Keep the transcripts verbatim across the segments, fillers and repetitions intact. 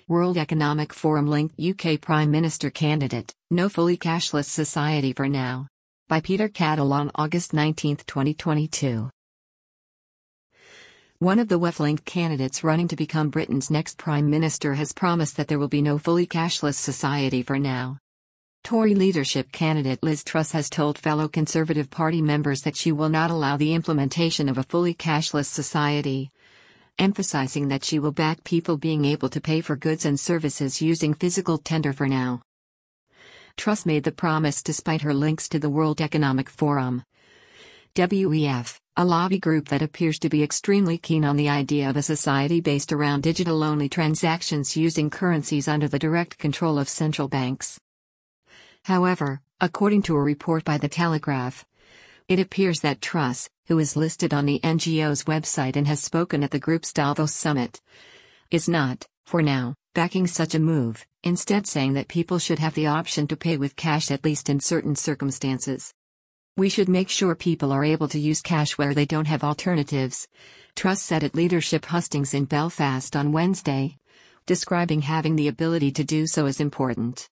World Economic Forum linked U K Prime Minister candidate, no fully cashless society for now. By Peter Cattle on August nineteenth twenty twenty-two. One of the W E F-linked candidates running to become Britain's next Prime Minister has promised that there will be no fully cashless society for now. Tory leadership candidate Liz Truss has told fellow Conservative Party members that she will not allow the implementation of a fully cashless society, emphasizing that she will back people being able to pay for goods and services using physical tender for now. Truss made the promise despite her links to the World Economic Forum, W E F, a lobby group that appears to be extremely keen on the idea of a society based around digital-only transactions using currencies under the direct control of central banks. However, according to a report by The Telegraph, it appears that Truss, who is listed on the N G O's website and has spoken at the group's Davos summit, is not, for now, backing such a move, instead saying that people should have the option to pay with cash at least in certain circumstances. "We should make sure people are able to use cash where they don't have alternatives," Truss said at leadership hustings in Belfast on Wednesday, describing having the ability to do so as important.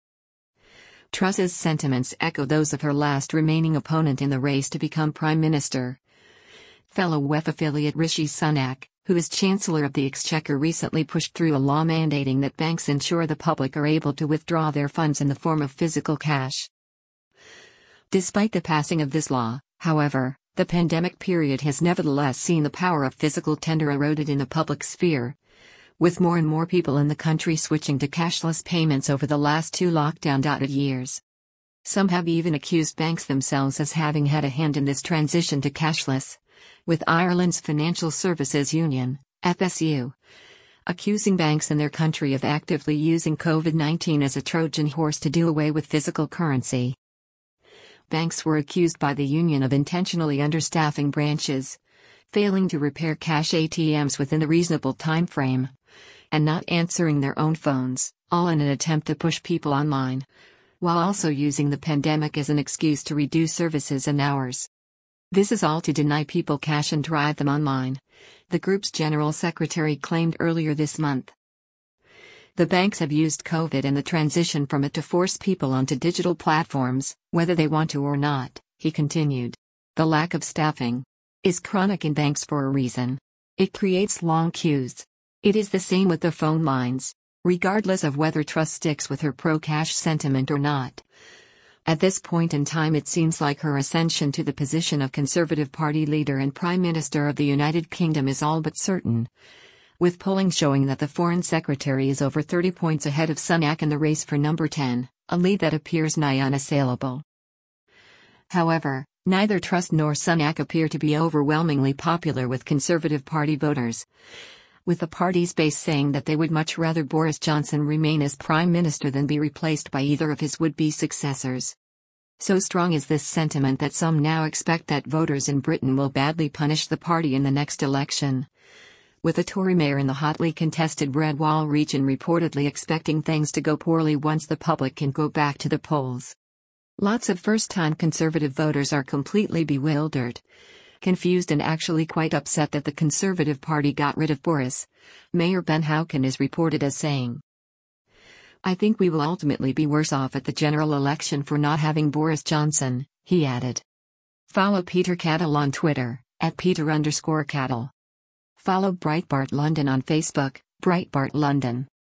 Truss's sentiments echo those of her last remaining opponent in the race to become Prime Minister. Fellow W E F affiliate Rishi Sunak, who is Chancellor of the Exchequer, recently pushed through a law mandating that banks ensure the public are able to withdraw their funds in the form of physical cash. Despite the passing of this law, however, the pandemic period has nevertheless seen the power of physical tender eroded in the public sphere, with more and more people in the country switching to cashless payments over the last two lockdown-dotted years. Some have even accused banks themselves as having had a hand in this transition to cashless, with Ireland's Financial Services Union, F S U, accusing banks in their country of actively using COVID nineteen as a Trojan horse to do away with physical currency. Banks were accused by the union of intentionally understaffing branches, failing to repair cash A T Ms within a reasonable time frame, and not answering their own phones, all in an attempt to push people online, while also using the pandemic as an excuse to reduce services and hours. This is all to deny people cash and drive them online, the group's general secretary claimed earlier this month. The banks have used COVID and the transition from it to force people onto digital platforms, whether they want to or not, he continued. The lack of staffing is chronic in banks for a reason. It creates long queues. It is the same with the phone lines, regardless of whether Truss sticks with her pro-cash sentiment or not. At this point in time, it seems like her ascension to the position of Conservative Party leader and Prime Minister of the United Kingdom is all but certain, with polling showing that the Foreign Secretary is over thirty points ahead of Sunak in the race for number ten, a lead that appears nigh unassailable. However, neither Truss nor Sunak appear to be overwhelmingly popular with Conservative Party voters, with the party's base saying that they would much rather Boris Johnson remain as Prime Minister than be replaced by either of his would-be successors. So strong is this sentiment that some now expect that voters in Britain will badly punish the party in the next election, with a Tory mayor in the hotly contested Redwall region reportedly expecting things to go poorly once the public can go back to the polls. Lots of first-time Conservative voters are completely bewildered, confused and actually quite upset that the Conservative Party got rid of Boris, Mayor Ben Houken is reported as saying. "I think we will ultimately be worse off at the general election for not having Boris Johnson," he added. Follow Peter Cattle on Twitter, at Peter underscore Cattle. Follow Breitbart London on Facebook, Breitbart London.